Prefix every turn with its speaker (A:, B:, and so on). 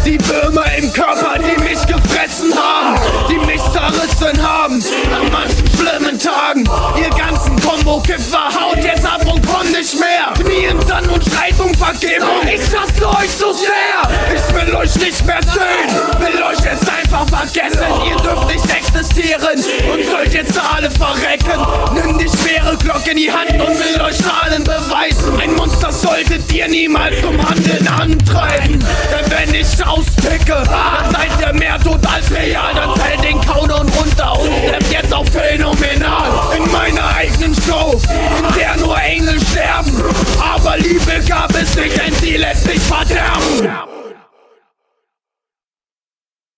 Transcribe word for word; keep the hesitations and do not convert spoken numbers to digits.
A: Die Würmer im Körper, die mich gefressen haben, die mich zerrissen haben an manchen schlimmen Tagen. Ihr ganzen Kombo-Kiffer haut jetzt ab und kommt nicht mehr. Knien dann und schreit um Vergebung, ich hasse euch so sehr. Ich will euch nicht mehr sehen, will euch jetzt einfach vergessen. Ihr dürft nicht existieren und sollt jetzt alle verrecken. Nimm die schwere Glocke in die Hand und will euch allen beweisen: ein Monster solltet ihr niemals zum Handeln antreiben.